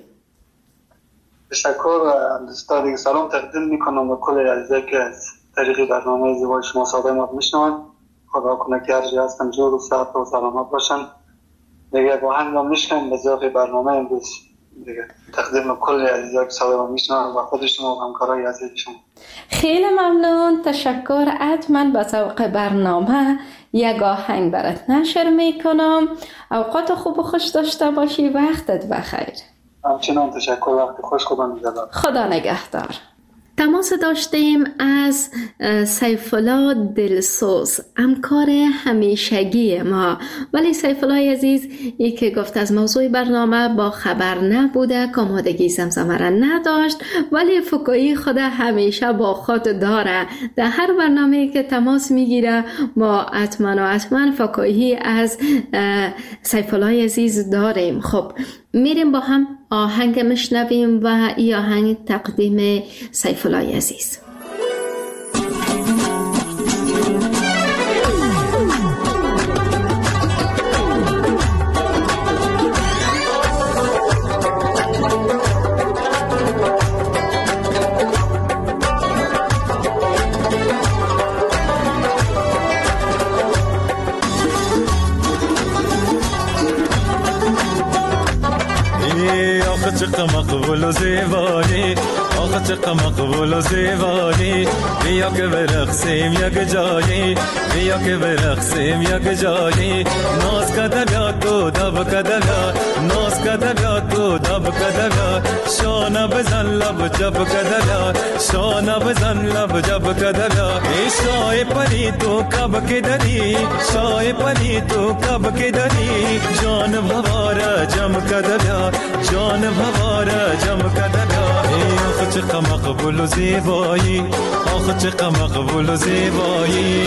تشکر. دوستا دیگه سلام تقدیم میکنم به کل عزیزایی که از طریق برنامه زیبای شما صادمات میشنون. خدا کنه که هر جا هستن جور و صحت و سلامت باشن. دیگه با هم میشکنم به ذوق برنامه امروز دیگه تقدیم کل عزیزایی که صادمات میشنون و خود شما و همکارای عزیز شما. خیلی ممنون. تشکر. حتما به ذوق برنامه یک آهنگ برات نشر میکنم. اوقات خوب و خوش داشته باشی. وقتت بخیر. همچنان تشکر. وقت خوش. خدا نگهدار. خدا نگهدار. تماس داشتیم از سیفالله دلسوز، همکار همیشگی ما. ولی سیفالله عزیز ای که گفت از موضوع برنامه با خبر نبوده، آمادگی زمزمه را نداشت، ولی فکایی خود همیشه با خود داره. در هر برنامه که تماس میگیره ما حتما فکایی از سیفالله عزیز داریم. خب میریم با هم آهنگ مشنویم و این آهنگ تقدیم سیفالله عزیز. چقدر مقبول و زیبایی، آخه چقدر مقبول و زیبایی، بیا که برقصیم یک جایی، بیا که برقصیم یک جایی. ناز کده بیاد تو دب کده بیاد، ناز کده بیاد تو دب کده بیاد، شانه بزن لب جب کده بیاد، شانه بزن لب جب کده بیاد. ای شای پری تو کب که داری، شای پری تو کب که داری، جان بواره جم کده بیاد، جان بواره جم کده بیاد. ای آخه چقدر مقبول و زیبایی، آخه چقدر مقبول و زیبایی.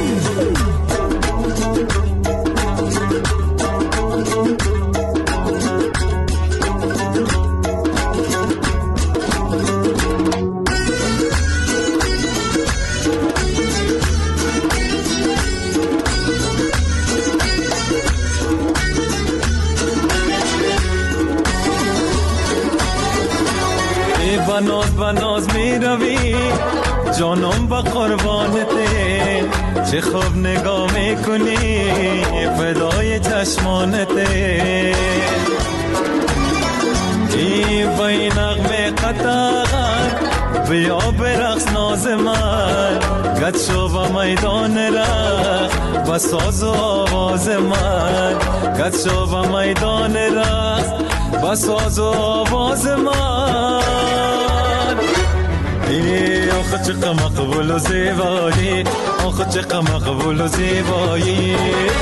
بناز می روی جانم با قربانته، چه خوب نگاه میکنی فدای چشمانته. ای بای نغمه قطار بیا برقص ناز من، گد شو با میدان رقص با ساز و آواز من، گد شو با میدان رقص با ساز و آواز من. ای آخه چقدر مقبول و زیبایی، آخه چقدر مقبول و زیبایی.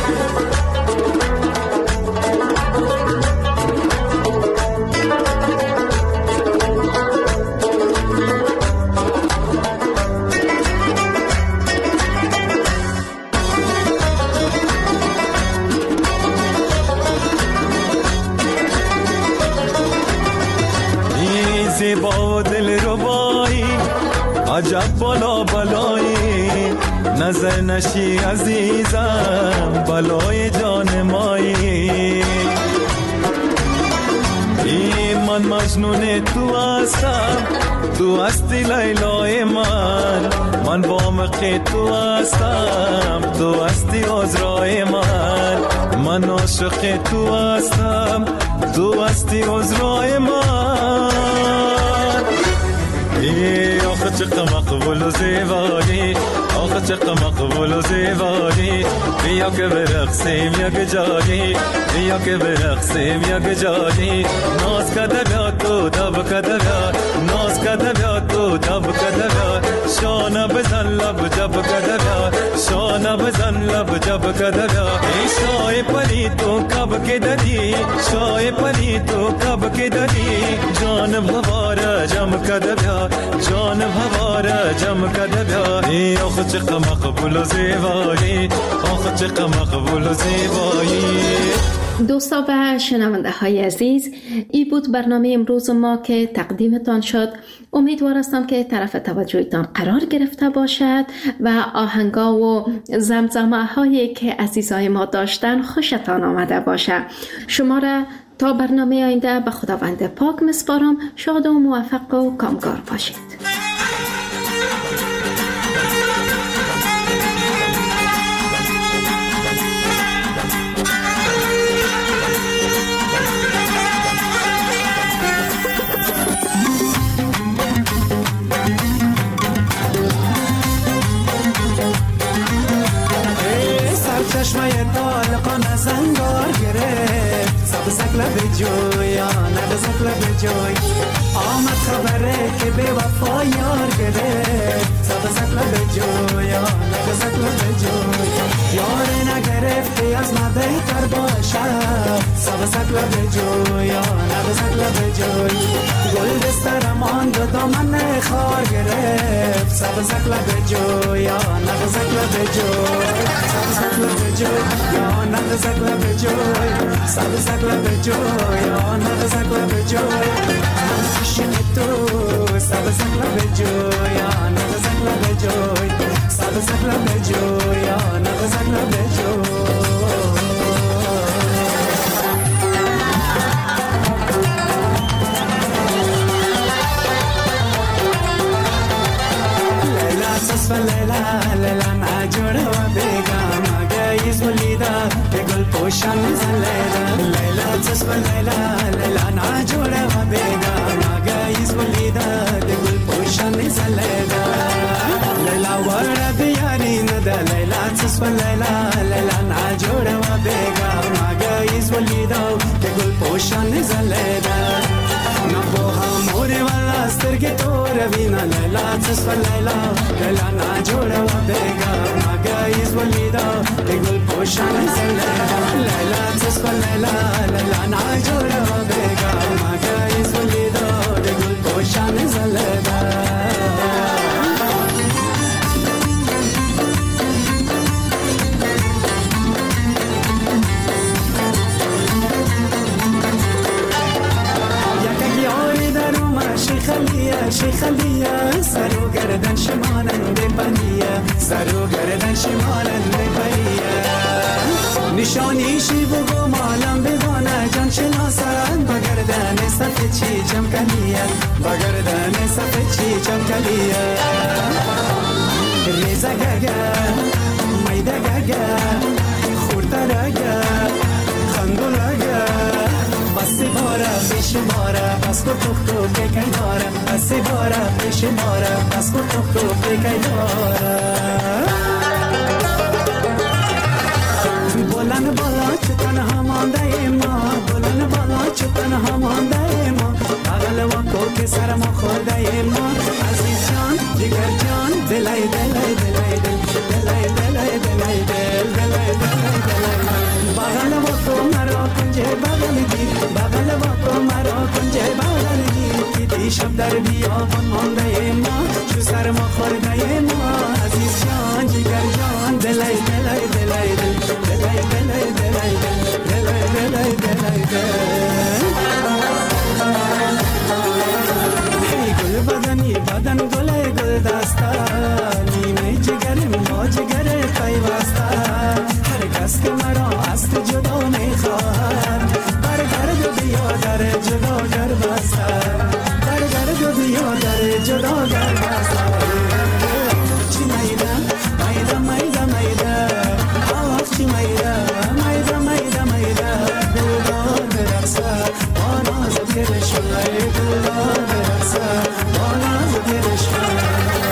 ای زیبا و دل ربایی، عجب بالا بلایی، نظر نشی عزیزم بلای جان مایی. ای من مجنون تو هستم، تو هستی لیلای من بامق تو هستم، تو هستی عذرای من عاشق تو هستم، تو هستی عذرای من. ای آخه چقدر مقبول و زیبایی، آخه چقدر مقبول و زیبایی، بیا که برقصیم یک جایی، بیا که برقصیم یک جایی. ناز کده بیاد تو دب کده بیاد، ناز کده بیاد تو دب کده بیاد، شانه بزن لب جب کده بیاد، شانه بزن لب جب کده بیاد. ای شای پری تو کب که داری، شای پری تو کب که داری، جان بواره جم کده بیاد، جان بواره جم کده بیاد. ای آخه چقدر مقبول و زیبایی، آخه چقدر مقبول و زیبایی. دوستا و شنونده های عزیز، ای بود برنامه امروز ما که تقدیمتان شد. امیدوار هستم که طرف توجهتان قرار گرفته باشد و آهنگا و زمزمه هایی که عزیزای ما داشتن خوشتان آمده باشد. شما را تا برنامه آینده به خداوند پاک مسپارم. شاد و موفق و کامگار باشید. چشمه طالقان از انگار گرفت، سبزک لب جویا نغزک لب جوی آمد خبره که به وفا یار گرفت سبزک لب جویا نغزک لب جوی یار نگرفتی از ما بهتر باشد سبزک لب جویا نغزک لب جوی گل دستر ماند دامن خار گرفت سبزک لب جویا نغزک لب جوی سبزک لب جوی یا نغزک لب جوی سبزک لب جوی یا نغزک لب جوی کشم تو سبزک لب جوی یا نغزک لب جوی سبزک لب جوی یا نغزک لب جوی لیلا لیلا نجوره و بگم اگه ایز ولیده به گل پوشن زلیده لیلا تصف لیلا لیلا نجوره و بگم اگه ایز ولیده به گل پوشن زلیده لیلا ورده بیاری نده لیلا تصف لیلا لیلا نجوره و بگم اگه ایز ولیده به گل پوشن زلیده نبو هموری والا سترگی تو روینا لیلا تصف لیلا لیلا نجوره و بگم اگه ایز ولیده به گل پوشن زلیده لیلا تصف لیلا لیلا نجوره و بگم اگه ایز ولیده به گل پوشن زلیده شیخلیه سر و گردن شمالنده بریه سر و گردن شمالنده بریه نشانیشی بگو مالم بدانه جان شناسن با گردن صفه چی چمکلیه با گردن صفه چی چمکلیه ریزه گگه میده گگه خورده لگه خندولگه بسی باره بیش باره بس کو تو بکی داره بسی باره بیش باره بس کو تو بکی داره بلند بالا چه تنها مانده ما بلند بالا چه تنها مانده ما بغل و کوک سر ما خورده ما عزیز جان جگر جان دلای دلای دلای دلای دلای دلای دلای دلای بغل و تو مرا کنجه بغل دی بغل و تو مرا کنجه بغل دی که دیشب در بیابان مانده ما چو سر ما خورده ما عزیز جان جگر جان دلای دلای دلای دلای دلای دلای دلای دلای دلای ای گل بدنی بدن گل گل دستا نیمه جگرم با جگر پیوسته هر کس که مرا از تو جدا میخواهد برگرد بیا در جداگر بستر برگرد بیا در جداگر بستر چی میده میده میده میده آخ چی میده میده میده میده دلدار برقصه با ناز و گرشوی دلدار برقصه با ناز و گرشوی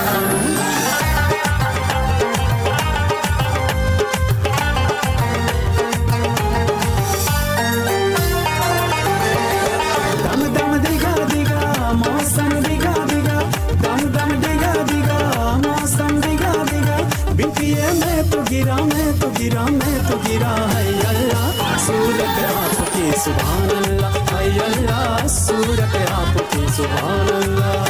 गिरा मैं तो गिरा है अल्लाह सूरत आपकी सुभान अल्लाह है अल्लाह सूरत आपकी सुभान अल्लाह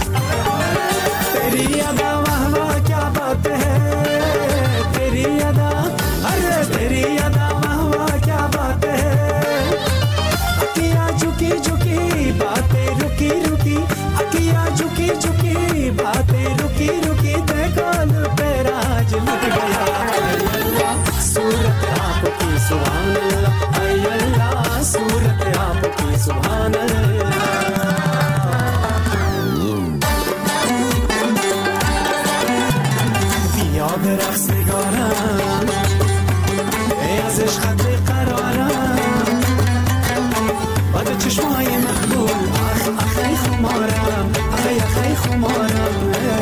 तेरी अदा वाह वाह क्या बात है तेरी अदा अरे तेरी अदा वाह वाह क्या बात है अकिया झुकी झुकी बातें रुकी रुकी अकिया झुकी झुकी बातें रुकी रुकी देखो पे राज लुट गया सूरत आपकी सुभान अल्लाह अल्लाह सूरत आपकी सुभान अल्लाह بیا به رقص نگارم ای از عشقت قرارم باد چشمای مقبول اخ اخی خمارم اخی اخی خمارم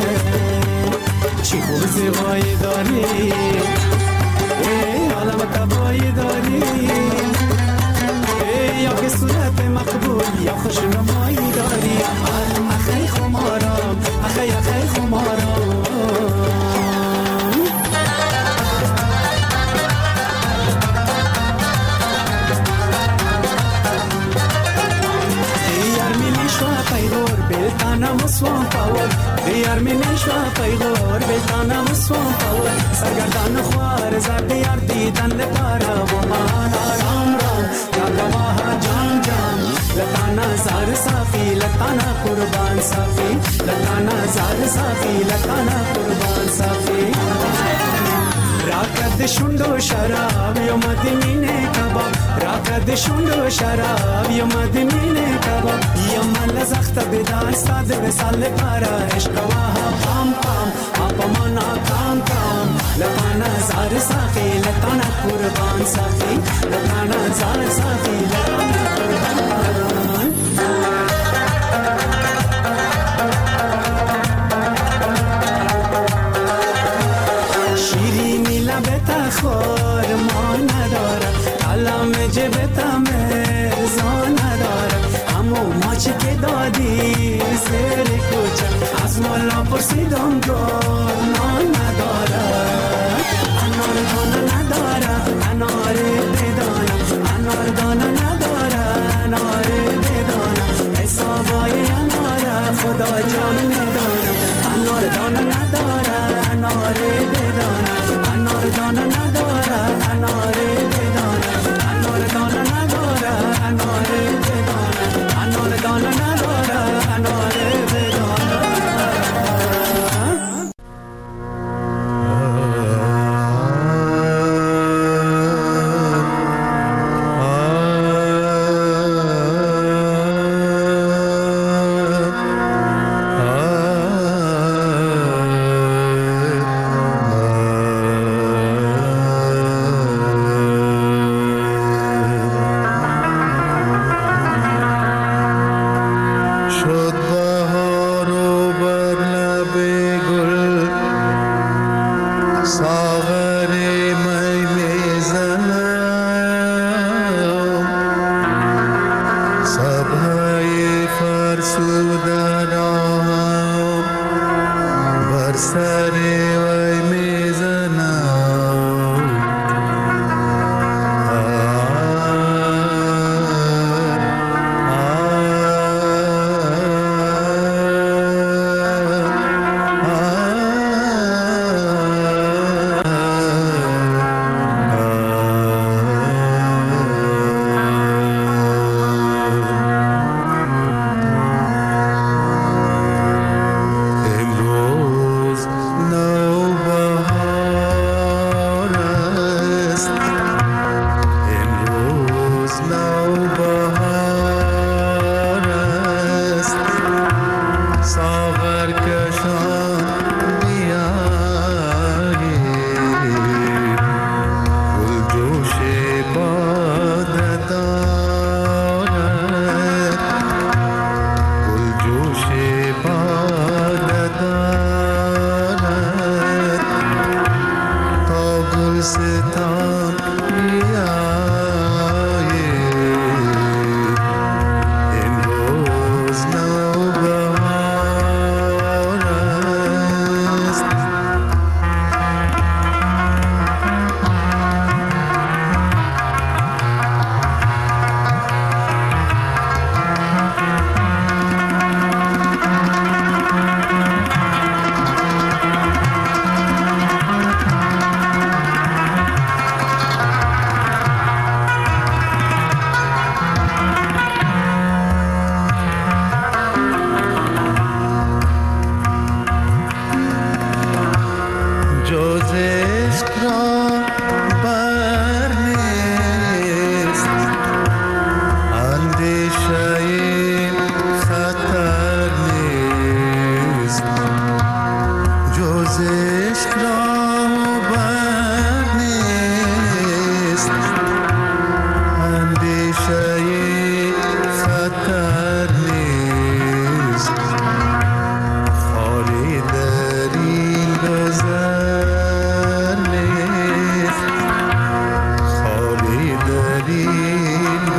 چی خوب زیبایی داری ای عالم تبایی داری ای صورت مقبول یا خوش نمایی داری اخی خمارم اخی خمارم Beltana muswan power diyar minishwa paygor beltana muswan power sargardan khwar zar diyar didan le para waman ram ram yadama jam jam latana zar safi latana qurban safi latana zar safi latana qurban safi راکد شوندو شراب یا مدینه کباب راکد شوندو شراب یا مدینه کباب یا مال زخت بدار استاد به سال پارا عشق واه پام پام اپا منا کام کام لطانا زار ساخی لطانا قربان ساخی لطانا زار ساخی لطانا قربان خور ما ندارم علم جبتم ارزا ندارم همو ماچی که دادی زیر کوچه از مالا پرسیدم گل ما ندارم انار دانه ندارم انار بدانم انار دانه ندارم انار بدانم حسابای انار خدا جان ندارم انار دانه ندارم انار بدانم انار دانه نداره انار بدانه انار دانه نداره انار بدانه انار دانه نداره انار بدانه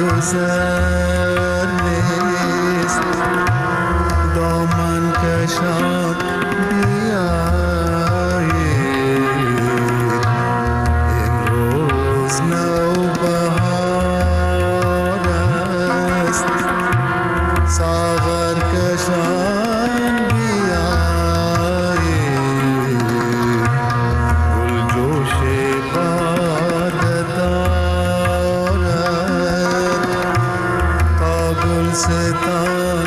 گذر نیست دامن کشان بیایید امروز نوبهار است ساغر کشان بیایید گل جوش باد دارد تا گل ستان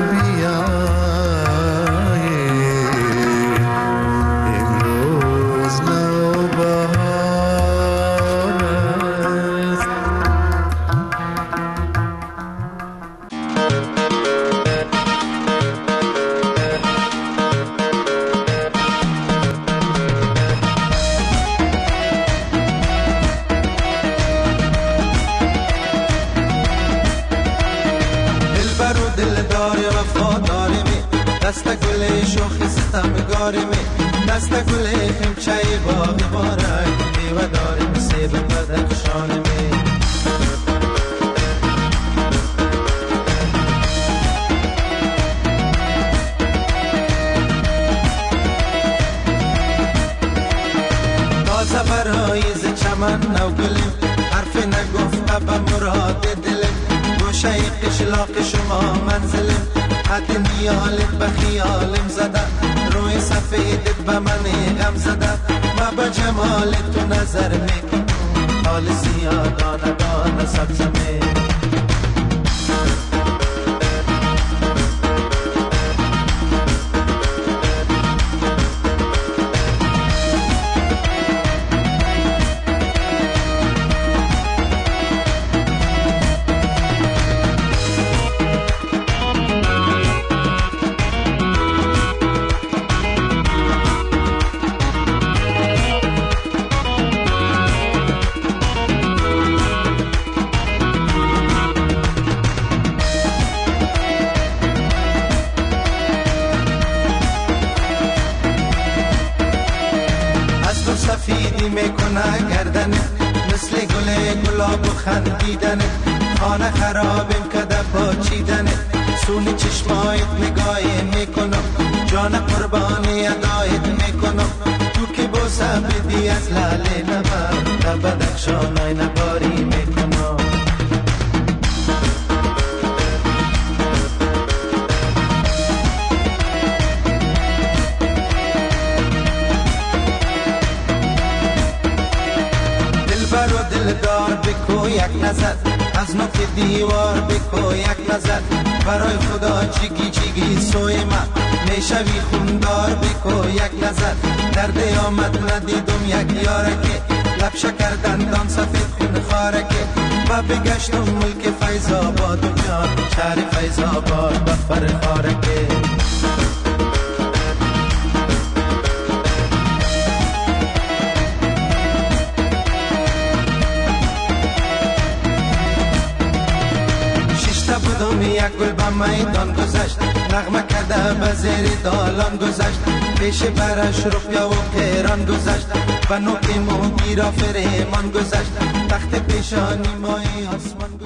بیایید امروز نوبهار است دلبر و دلدار وفادار می دست گل شوخ ستمگار می دست گل خمچه باغ بارک میوه دار سیب بدخشان می تازه برای ز چمن نو گلیم حرف نگفته به مراد دلم گوشه قشلاق شما منزلم حد نیالت به خیالم زده روی سفیدت به من غم زده و به جمالت تو نظر میکنم حال سیاه دانه دانه سبزه می سفیدی میکنه گردنه مثل گل گلاب و خندیدنه خانه خرابم کده پاچیدنه سون چشمایت نگاهی میکنم جان قربانی ادایت میکنم تو که بوسه بدی از لاله نبر بدخشانای نباری میکنم دلبر و دلدار بکو یک نظر از نوک دیوار بکو یک نظر برای خدا جیگی جیگی سوی من میشوی خوندار بکو یک نظر درد آمد ندیدم یک یارکه لب شکر دندان سفید خون خارکه و بگشتم ملک فیض آباد و جان شهر فیض آباد بفر خارکه بودم یک گل به میدان گذشت نغمه کرده به زیر دالان گذشت پیش برش روپیا و پیران گذشت و نوک موگی را فریمان گذشت تخت پیشانی مای آسمان